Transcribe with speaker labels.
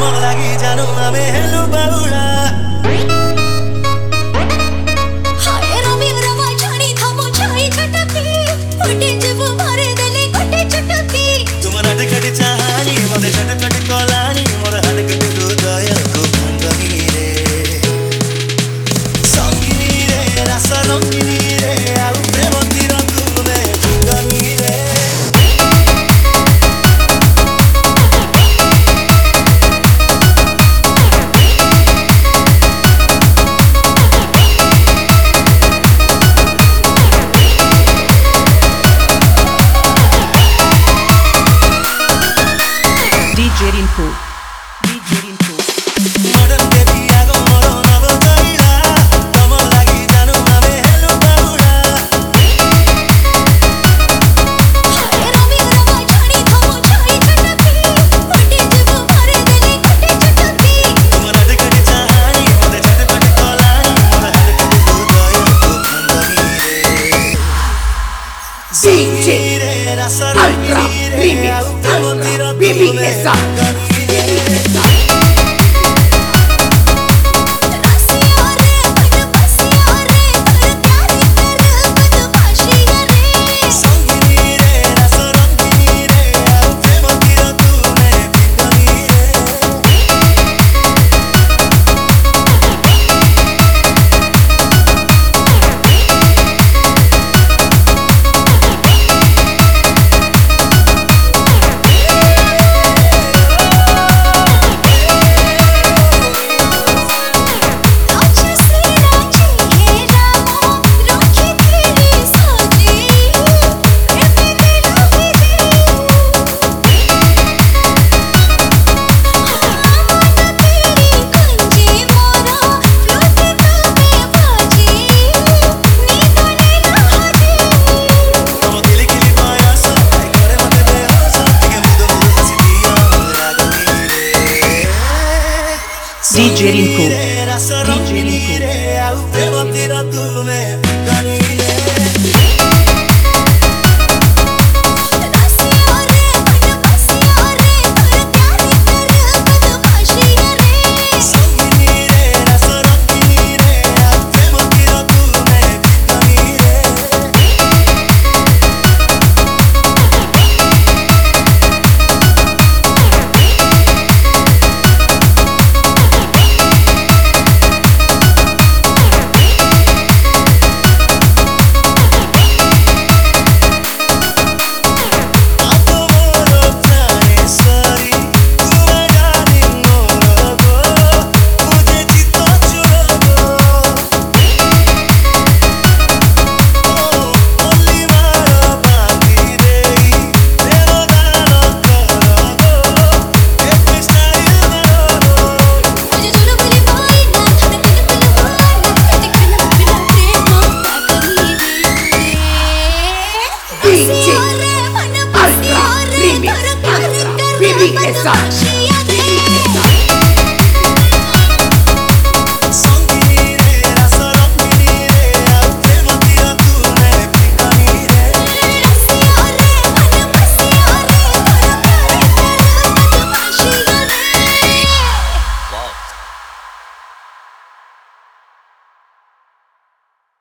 Speaker 1: लागि जानु आमे हेलो बाउडा
Speaker 2: हाय रवि रवा छाड़ी थामो छाई छटकी फटे जब मारे दले घटे चटकी
Speaker 1: तुम नाटकटी चाहनी मते छटपटी कलानी मोर हाडकटी हृदयको भङ्गनी रे सङ्गिनी रे रस रङ्गिनी रे आउ प्रेमतिर तुमे भङ्गनी रे
Speaker 3: DJ Rinko.
Speaker 1: मडन बेबी आगो मरो नगो गइला तम लागि जानु आमे हेलो बाउडा
Speaker 2: हाय रवि रवा छाड़ी थामो छाई छटकी फटे जब मारे दले घटे चटकी
Speaker 1: तुम नाटकटी चाहनी मते छटपटी कलानी मोर हाडकटी हृदयको भङ्गनी रे
Speaker 3: DJ
Speaker 1: रे रस
Speaker 3: Ultra
Speaker 1: रङ्गिनी रे आउ
Speaker 3: Remix
Speaker 1: प्रेमतिर
Speaker 3: Ultra Baby
Speaker 1: तुमे
Speaker 3: Esa.
Speaker 1: भङ्गनी रे
Speaker 2: रसिया रे मन बसिया रे कर प्यार कर बदमाशिया रे
Speaker 1: सङ्गिनी रे रस रङ्गिनी रे आउ प्रेमतिर तुमे भङ्गनी रे
Speaker 2: राजा से राजी है रामो रखी तेरी साथी प्रेम दिल भी दे मन तेरी कंजी मोरा फ्लूट तबे बाजी नींद नैना हाजी
Speaker 1: तम किली किली माया सताई करे मते बेहोश ଟିକେ ମୁଦ ମୁଦ ହସି ଦିଅ ରାଗनी रे
Speaker 3: DJ Rinko.
Speaker 1: रस रङ्गिनी रे आउ प्रेमतिर तुमे भङ्गनी रे
Speaker 2: रसिया रे मन बसिया रे कर प्यार कर बदमाशिया रे
Speaker 1: सङ्गिनी रे रस रङ्गिनी रे आउ प्रेमतिर तुमे भङ्गनी रे आतो मोरो प्राणे सरी तुमे जानी मोरो गो मुझे चित्त चुरो ओली मारो बाकी देई तेरो दानो करो एक स्टाइल मारो
Speaker 2: मुझे चलो बोली भाई ना मैं तेरे पलवाना देखना बिना प्रेम कहीं
Speaker 3: DJ
Speaker 2: रे मन बसिया रे
Speaker 3: Remix
Speaker 2: कर प्यार
Speaker 3: Ultra
Speaker 2: कर
Speaker 3: Baby Esa.
Speaker 2: बदमाशिया